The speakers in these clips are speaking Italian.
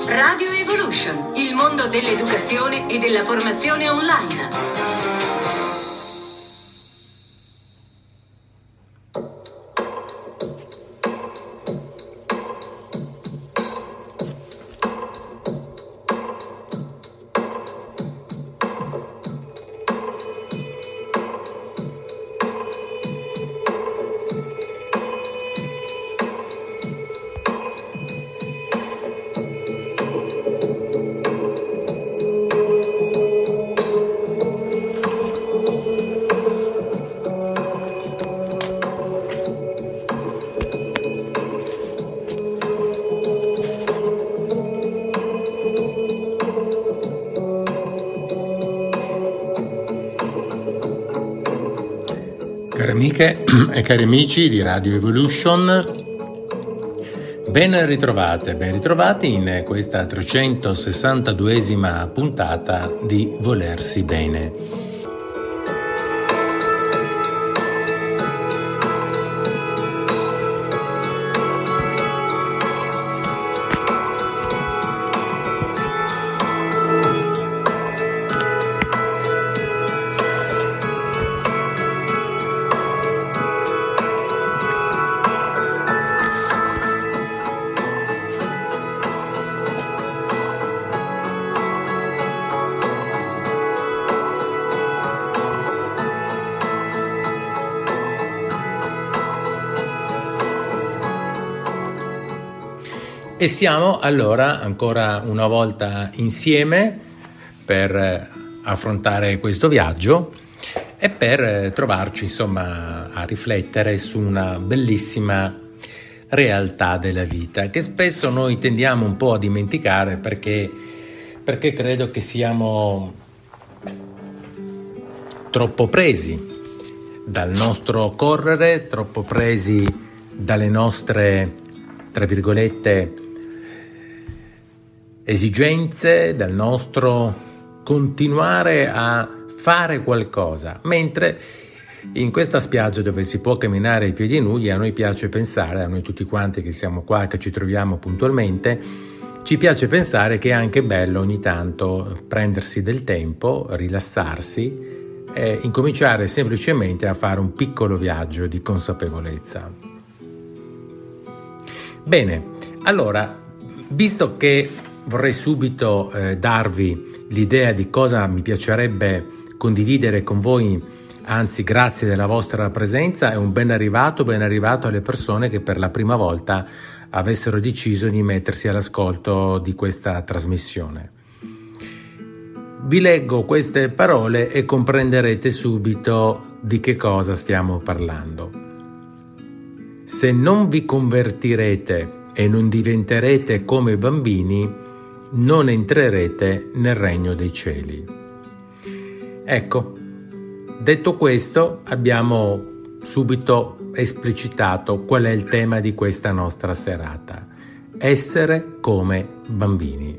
Radio Evolution, il mondo dell'educazione e della formazione online. Cari amiche e cari amici di Radio Evolution, ben ritrovati in questa 362esima puntata di Volersi Bene. E siamo allora ancora una volta insieme per affrontare questo viaggio e per trovarci a riflettere su una bellissima realtà della vita che spesso noi tendiamo un po' a dimenticare perché credo che siamo troppo presi dal nostro correre, troppo presi dalle nostre, tra virgolette, esigenze, dal nostro continuare a fare qualcosa, mentre in questa spiaggia dove si può camminare ai piedi nudi a noi piace pensare, a noi tutti quanti che siamo qua, che ci troviamo puntualmente, ci piace pensare che è anche bello ogni tanto prendersi del tempo, rilassarsi e incominciare semplicemente a fare un piccolo viaggio di consapevolezza. Bene, allora, visto che vorrei subito darvi l'idea di cosa mi piacerebbe condividere con voi, anzi grazie della vostra presenza e un ben arrivato alle persone che per la prima volta avessero deciso di mettersi all'ascolto di questa trasmissione. Vi leggo queste parole e comprenderete subito di che cosa stiamo parlando. Se non vi convertirete e non diventerete come bambini, non entrerete nel regno dei cieli. Ecco, detto questo, abbiamo subito esplicitato qual è il tema di questa nostra serata: essere come bambini.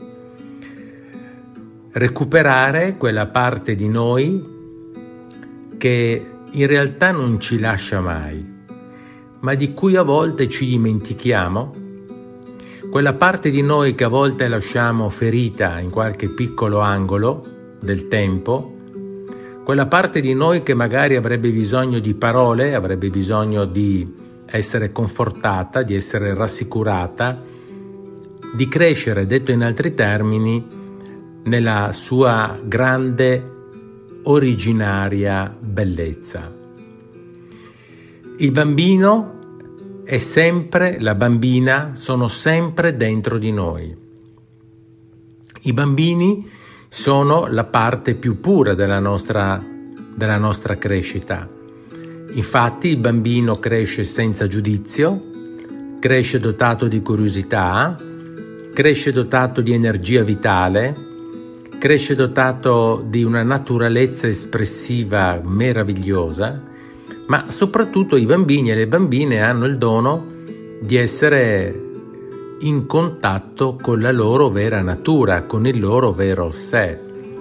Recuperare quella parte di noi che in realtà non ci lascia mai, ma di cui a volte ci dimentichiamo, quella parte di noi che a volte lasciamo ferita in qualche piccolo angolo del tempo, quella parte di noi che magari avrebbe bisogno di parole, avrebbe bisogno di essere confortata, di essere rassicurata, di crescere, detto in altri termini, nella sua grande originaria bellezza. Il bambino è sempre, la bambina sono sempre dentro di noi. I bambini sono la parte più pura della nostra crescita. Infatti il bambino cresce senza giudizio, cresce dotato di curiosità, cresce dotato di energia vitale, cresce dotato di una naturalezza espressiva meravigliosa, ma soprattutto i bambini e le bambine hanno il dono di essere in contatto con la loro vera natura, con il loro vero sé.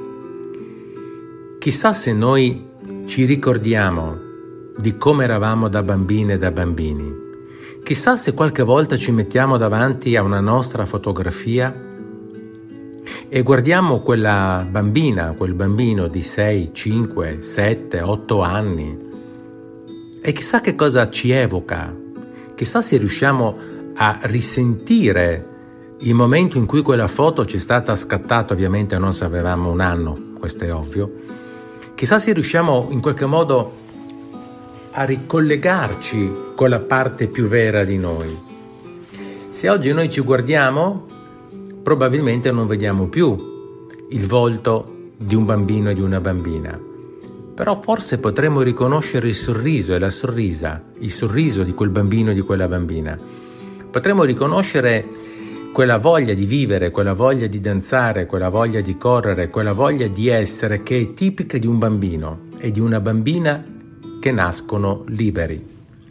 Chissà se noi ci ricordiamo di come eravamo da bambine e da bambini. Chissà se qualche volta ci mettiamo davanti a una nostra fotografia e guardiamo quella bambina, quel bambino di 6, 5, 7, 8 anni e chissà che cosa ci evoca, chissà se riusciamo a risentire il momento in cui quella foto ci è stata scattata. Ovviamente non se avevamo 1 anno, questo è ovvio. Chissà se riusciamo in qualche modo a ricollegarci con la parte più vera di noi. Se oggi noi ci guardiamo, probabilmente non vediamo più il volto di un bambino e di una bambina, però forse potremmo riconoscere il sorriso e la sorrisa, il sorriso di quel bambino e di quella bambina. Potremmo riconoscere quella voglia di vivere, quella voglia di danzare, quella voglia di correre, quella voglia di essere che è tipica di un bambino e di una bambina che nascono liberi.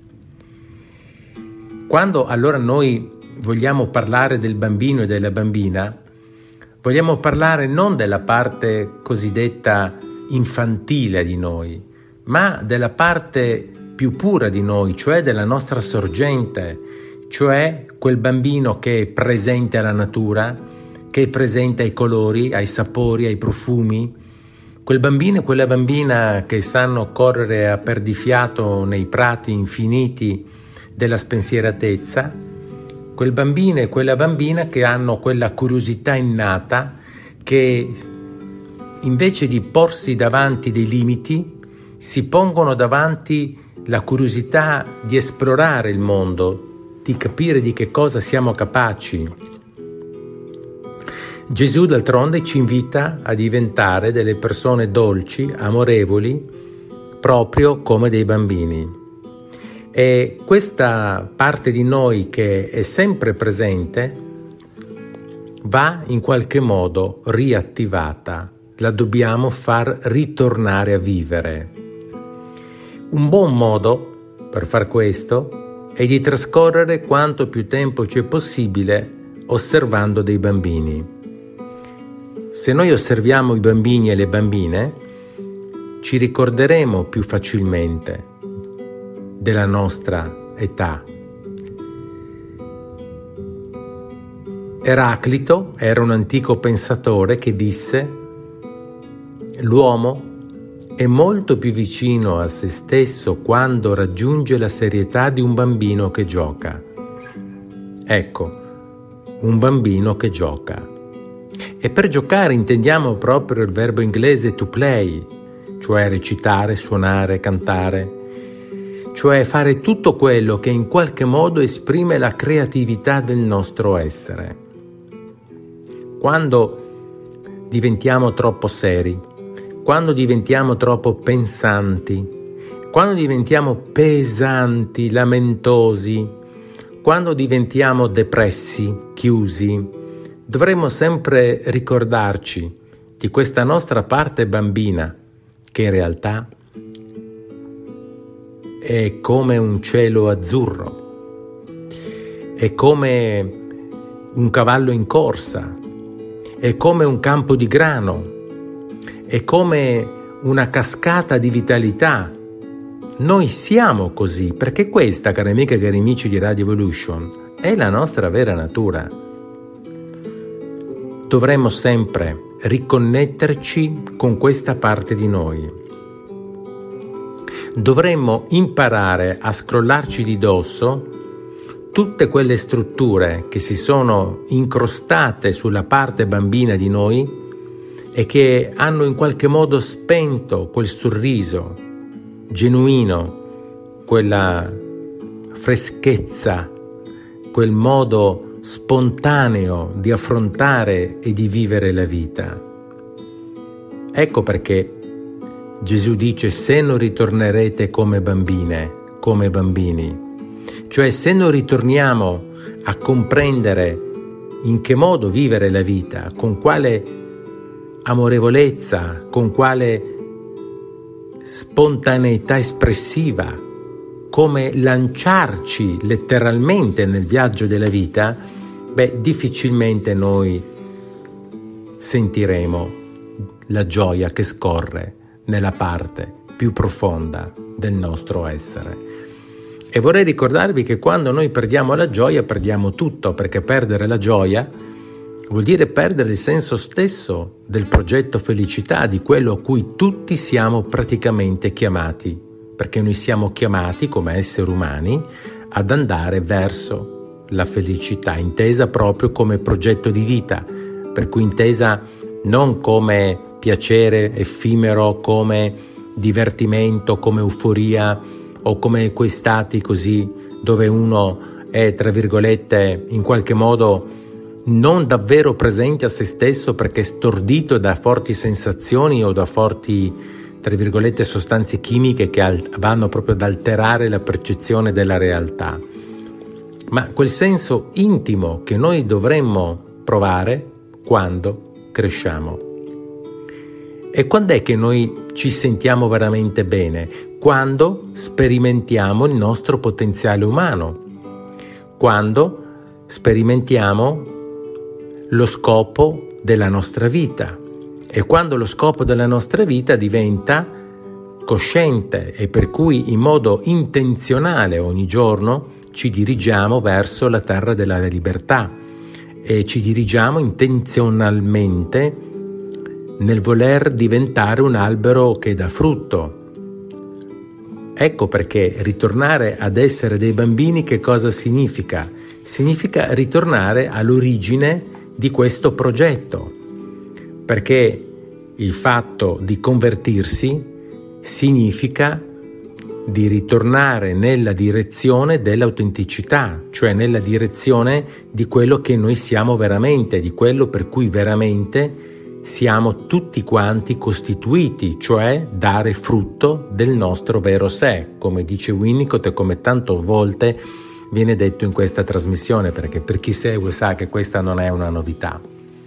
Quando allora noi vogliamo parlare del bambino e della bambina, vogliamo parlare non della parte cosiddetta infantile di noi, ma della parte più pura di noi, cioè della nostra sorgente, cioè quel bambino che è presente alla natura, che è presente ai colori, ai sapori, ai profumi, quel bambino e quella bambina che sanno correre a perdifiato nei prati infiniti della spensieratezza, quel bambino e quella bambina che hanno quella curiosità innata che invece di porsi davanti dei limiti si pongono davanti la curiosità di esplorare il mondo, di capire di che cosa siamo capaci. Gesù d'altronde ci invita a diventare delle persone dolci, amorevoli, proprio come dei bambini. E questa parte di noi che è sempre presente va in qualche modo riattivata, la dobbiamo far ritornare a vivere. Un buon modo per far questo è di trascorrere quanto più tempo c'è possibile osservando dei bambini. Se noi osserviamo i bambini e le bambine, ci ricorderemo più facilmente della nostra età. Eraclito era un antico pensatore che disse: l'uomo è molto più vicino a se stesso quando raggiunge la serietà di un bambino che gioca. Ecco, un bambino che gioca. E per giocare intendiamo proprio il verbo inglese to play, cioè recitare, suonare, cantare, cioè fare tutto quello che in qualche modo esprime la creatività del nostro essere. Quando diventiamo troppo seri, quando diventiamo troppo pensanti, quando diventiamo pesanti, lamentosi, quando diventiamo depressi, chiusi, dovremmo sempre ricordarci di questa nostra parte bambina che in realtà è come un cielo azzurro, è come un cavallo in corsa, è come un campo di grano, è come una cascata di vitalità. Noi siamo così, perché questa, cari amiche e cari amici di Radio Evolution, è la nostra vera natura. Dovremmo sempre riconnetterci con questa parte di noi. Dovremmo imparare a scrollarci di dosso tutte quelle strutture che si sono incrostate sulla parte bambina di noi e che hanno in qualche modo spento quel sorriso genuino, quella freschezza, quel modo spontaneo di affrontare e di vivere la vita. Ecco perché Gesù dice: se non ritornerete come bambine, come bambini, cioè se non ritorniamo a comprendere in che modo vivere la vita, con quale amorevolezza, con quale spontaneità espressiva, come lanciarci letteralmente nel viaggio della vita, difficilmente noi sentiremo la gioia che scorre nella parte più profonda del nostro essere. E vorrei ricordarvi che quando noi perdiamo la gioia perdiamo tutto, perché perdere la gioia vuol dire perdere il senso stesso del progetto felicità, di quello a cui tutti siamo praticamente chiamati, perché noi siamo chiamati come esseri umani ad andare verso la felicità, intesa proprio come progetto di vita, per cui intesa non come piacere effimero, come divertimento, come euforia o come quei stati così dove uno è, tra virgolette, in qualche modo non davvero presente a se stesso perché stordito da forti sensazioni o da forti, tra virgolette, sostanze chimiche che vanno proprio ad alterare la percezione della realtà. Ma quel senso intimo che noi dovremmo provare quando cresciamo. E quando è che noi ci sentiamo veramente bene? Quando sperimentiamo il nostro potenziale umano, quando sperimentiamo lo scopo della nostra vita e quando lo scopo della nostra vita diventa cosciente e per cui in modo intenzionale ogni giorno ci dirigiamo verso la terra della libertà e ci dirigiamo intenzionalmente nel voler diventare un albero che dà frutto. Ecco perché ritornare ad essere dei bambini che cosa significa? Significa ritornare all'origine di questo progetto, perché il fatto di convertirsi significa di ritornare nella direzione dell'autenticità, cioè nella direzione di quello che noi siamo veramente, di quello per cui veramente siamo tutti quanti costituiti, cioè dare frutto del nostro vero sé, come dice Winnicott e come tante volte viene detto in questa trasmissione, perché per chi segue sa che questa non è una novità.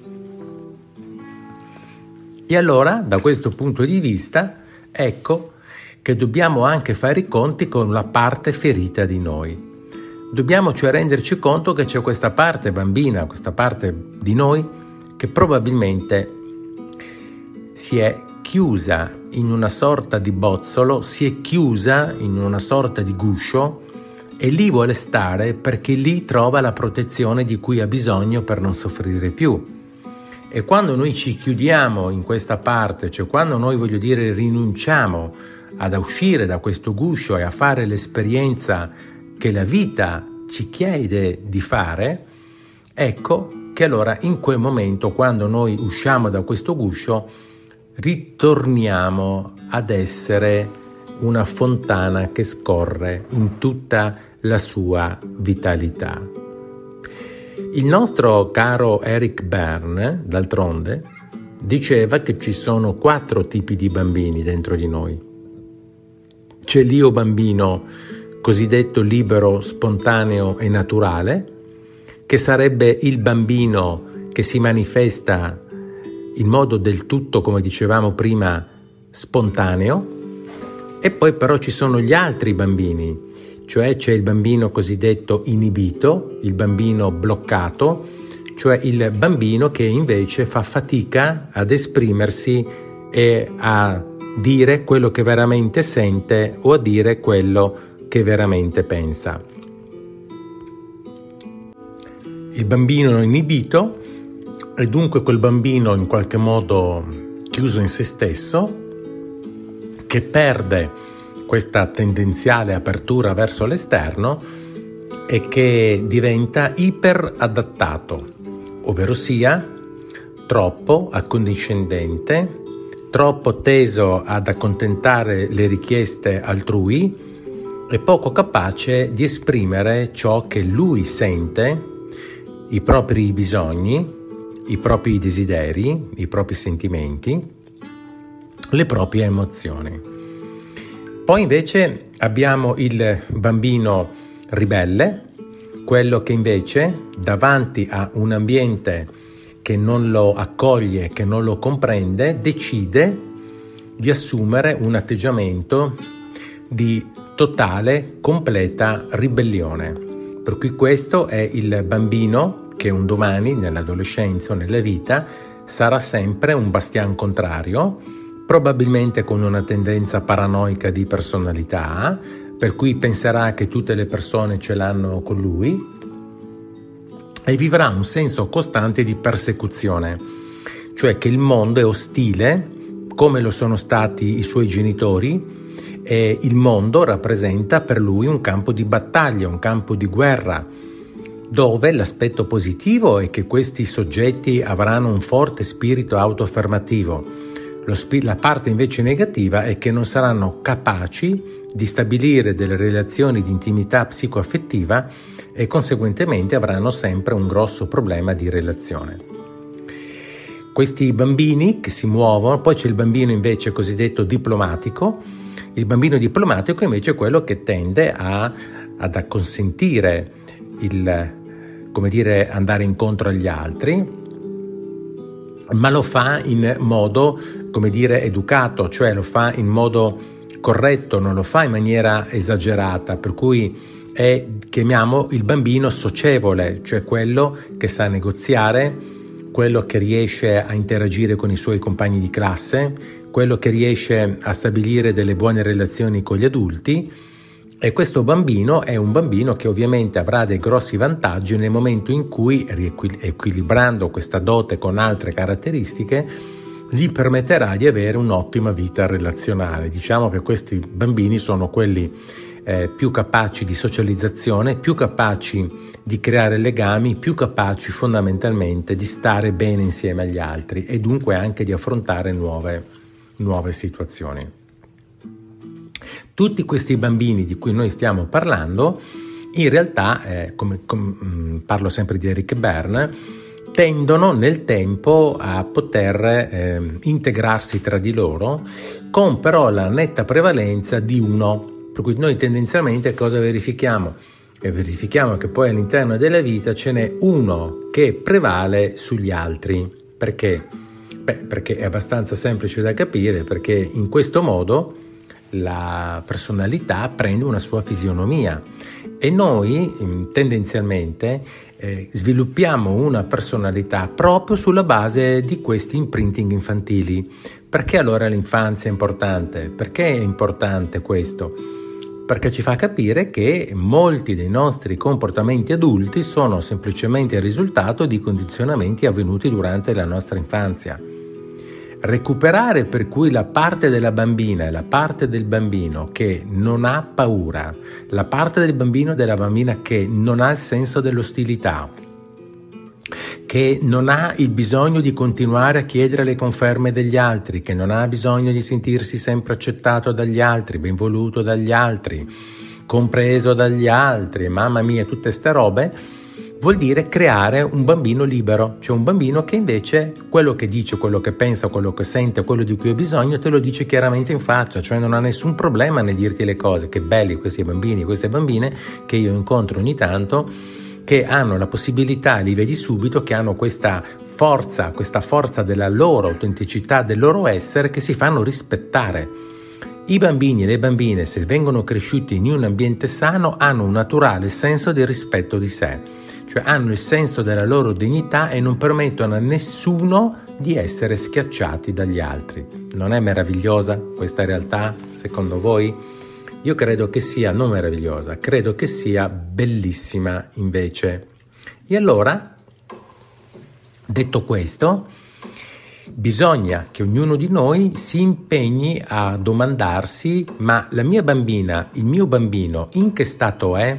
E allora, da questo punto di vista, ecco che dobbiamo anche fare i conti con la parte ferita di noi. Dobbiamo cioè renderci conto che c'è questa parte bambina, questa parte di noi che probabilmente si è chiusa in una sorta di bozzolo, si è chiusa in una sorta di guscio e lì vuole stare perché lì trova la protezione di cui ha bisogno per non soffrire più. E quando noi ci chiudiamo in questa parte, cioè quando noi, rinunciamo ad uscire da questo guscio e a fare l'esperienza che la vita ci chiede di fare, ecco che allora in quel momento, quando noi usciamo da questo guscio, ritorniamo ad essere una fontana che scorre in tutta la sua vitalità. Il nostro caro Eric Berne, d'altronde, diceva che ci sono 4 tipi di bambini dentro di noi. C'è l'io bambino cosiddetto libero, spontaneo e naturale, che sarebbe il bambino che si manifesta in modo del tutto, come dicevamo prima, spontaneo. E poi però ci sono gli altri bambini, cioè c'è il bambino cosiddetto inibito, il bambino bloccato, cioè il bambino che invece fa fatica ad esprimersi e a dire quello che veramente sente o a dire quello che veramente pensa. Il bambino inibito è dunque quel bambino in qualche modo chiuso in se stesso, che perde questa tendenziale apertura verso l'esterno e che diventa iperadattato, ovverosia troppo accondiscendente, troppo teso ad accontentare le richieste altrui e poco capace di esprimere ciò che lui sente, i propri bisogni, i propri desideri, i propri sentimenti, le proprie emozioni. Poi invece abbiamo il bambino ribelle, quello che invece davanti a un ambiente che non lo accoglie, che non lo comprende, decide di assumere un atteggiamento di totale, completa ribellione. Per cui questo è il bambino che un domani, nell'adolescenza o nella vita, sarà sempre un bastian contrario, probabilmente con una tendenza paranoica di personalità, per cui penserà che tutte le persone ce l'hanno con lui e vivrà un senso costante di persecuzione, cioè che il mondo è ostile come lo sono stati i suoi genitori, e il mondo rappresenta per lui un campo di battaglia, un campo di guerra, dove l'aspetto positivo è che questi soggetti avranno un forte spirito autoaffermativo. La parte invece negativa è che non saranno capaci di stabilire delle relazioni di intimità psicoaffettiva e conseguentemente avranno sempre un grosso problema di relazione. Questi bambini che si muovono, poi c'è il bambino invece cosiddetto diplomatico. Il bambino diplomatico invece è quello che tende ad acconsentire andare incontro agli altri, ma lo fa in modo, educato, cioè lo fa in modo corretto, non lo fa in maniera esagerata, per cui chiamiamo il bambino socievole, cioè quello che sa negoziare, quello che riesce a interagire con i suoi compagni di classe, quello che riesce a stabilire delle buone relazioni con gli adulti. E questo bambino è un bambino che ovviamente avrà dei grossi vantaggi nel momento in cui, equilibrando questa dote con altre caratteristiche, gli permetterà di avere un'ottima vita relazionale. Diciamo che questi bambini sono quelli più capaci di socializzazione, più capaci di creare legami, più capaci fondamentalmente di stare bene insieme agli altri e dunque anche di affrontare nuove situazioni. Tutti questi bambini di cui noi stiamo parlando, in realtà, parlo sempre di Eric Berne, tendono nel tempo a poter integrarsi tra di loro, con però la netta prevalenza di uno. Per cui noi tendenzialmente cosa verifichiamo? Verifichiamo che poi all'interno della vita ce n'è uno che prevale sugli altri. Perché? Perché è abbastanza semplice da capire, perché in questo modo la personalità prende una sua fisionomia e noi tendenzialmente sviluppiamo una personalità proprio sulla base di questi imprinting infantili. Perché allora l'infanzia è importante? Perché è importante questo? Perché ci fa capire che molti dei nostri comportamenti adulti sono semplicemente il risultato di condizionamenti avvenuti durante la nostra infanzia. Recuperare per cui la parte della bambina e la parte del bambino che non ha paura, la parte del bambino e della bambina che non ha il senso dell'ostilità, che non ha il bisogno di continuare a chiedere le conferme degli altri, che non ha bisogno di sentirsi sempre accettato dagli altri, ben voluto dagli altri, compreso dagli altri, mamma mia, tutte ste robe, vuol dire creare un bambino libero, cioè un bambino che invece quello che dice, quello che pensa, quello che sente, quello di cui ha bisogno te lo dice chiaramente in faccia, cioè non ha nessun problema nel dirti le cose. Che belli questi bambini, queste bambine che io incontro ogni tanto, che hanno la possibilità, li vedi subito, che hanno questa forza della loro autenticità, del loro essere, che si fanno rispettare. I bambini e le bambine, se vengono cresciuti in un ambiente sano, hanno un naturale senso del rispetto di sé, cioè hanno il senso della loro dignità e non permettono a nessuno di essere schiacciati dagli altri. Non è meravigliosa questa realtà, secondo voi? Io credo che sia non meravigliosa, credo che sia bellissima invece. E allora, detto questo, bisogna che ognuno di noi si impegni a domandarsi: ma la mia bambina, il mio bambino, in che stato è?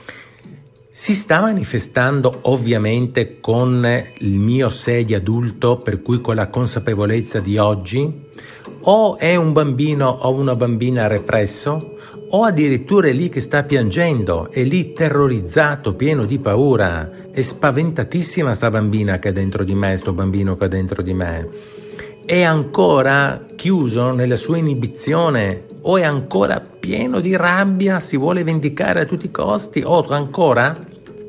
Si sta manifestando ovviamente con il mio sé di adulto, per cui con la consapevolezza di oggi? O è un bambino o una bambina represso? O addirittura è lì che sta piangendo, è lì terrorizzato, pieno di paura, è spaventatissima sta bambina che è dentro di me, sto bambino che è dentro di me. È ancora chiuso nella sua inibizione o è ancora pieno di rabbia, si vuole vendicare a tutti i costi, o ancora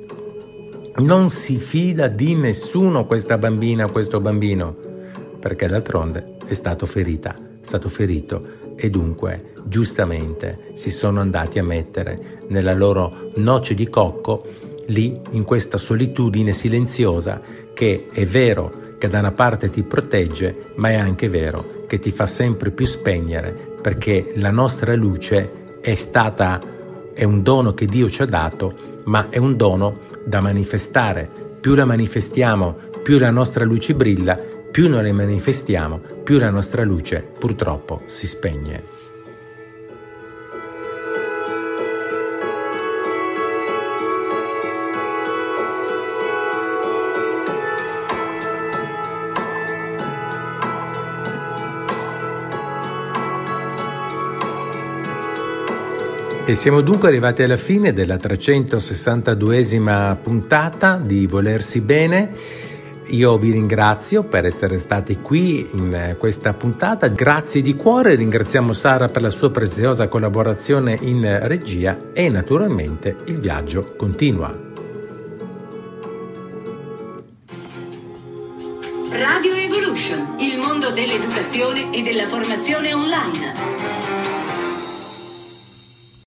non si fida di nessuno questa bambina, questo bambino, perché d'altronde è stato ferito e dunque giustamente si sono andati a mettere nella loro noce di cocco lì in questa solitudine silenziosa che è vero che da una parte ti protegge, ma è anche vero che ti fa sempre più spegnere, perché la nostra luce è un dono che Dio ci ha dato, ma è un dono da manifestare, Più la manifestiamo, più la nostra luce brilla, più non le manifestiamo, più la nostra luce purtroppo si spegne. E siamo dunque arrivati alla fine della 362esima puntata di Volersi Bene. Io vi ringrazio per essere stati qui in questa puntata. Grazie di cuore, ringraziamo Sara per la sua preziosa collaborazione in regia e naturalmente il viaggio continua. Radio Evolution, il mondo dell'educazione e della formazione online.